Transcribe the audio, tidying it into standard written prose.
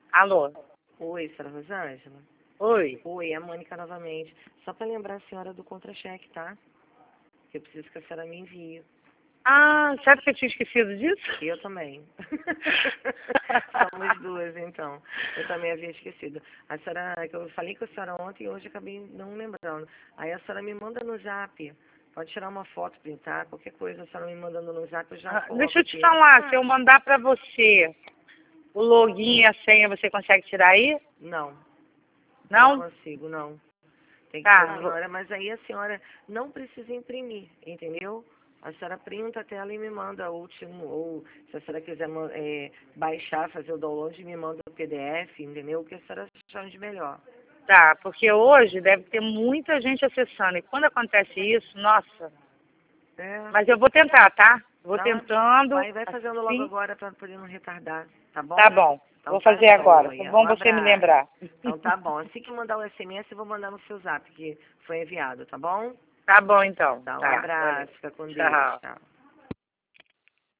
Alô? Oi, senhora Rosângela? Oi? Oi, é a Mônica novamente. Só para lembrar a senhora do contra-cheque, tá? Que eu preciso que a senhora me envie. Ah, sabe que eu tinha esquecido disso? Eu também. Somos duas, então. Eu também havia esquecido. A senhora, que eu falei com a senhora ontem e hoje acabei não lembrando. Aí a senhora me manda no zap. Pode tirar uma foto, printar, qualquer coisa. A senhora me mandando no zap, eu já coloco Deixa eu te aqui. falar, se eu mandar pra você o login e a senha, você consegue tirar aí? Não, não Não? consigo, não. Tem que ser a Tá. senhora, mas aí a senhora não precisa imprimir, entendeu? A senhora printa a tela e me manda o último, ou se a senhora quiser baixar, fazer o download, me manda o PDF, entendeu? O que a senhora achar de melhor. Tá, porque hoje deve ter muita gente acessando. E quando acontece isso, nossa. É, Mas eu vou tentar, tá? Vou tá? tentando. Vai fazendo logo Assim. agora para poder não retardar, tá bom? Tá bom. Então Vou tá fazer agora. Foi joia. bom Um você me abraço. lembrar. Então tá bom. Assim que mandar o SMS, eu vou mandar no seu zap que foi enviado, tá bom? Tá bom, então. Tá, um Tá. Valeu. abraço. Fica com Deus. Tchau. Tchau.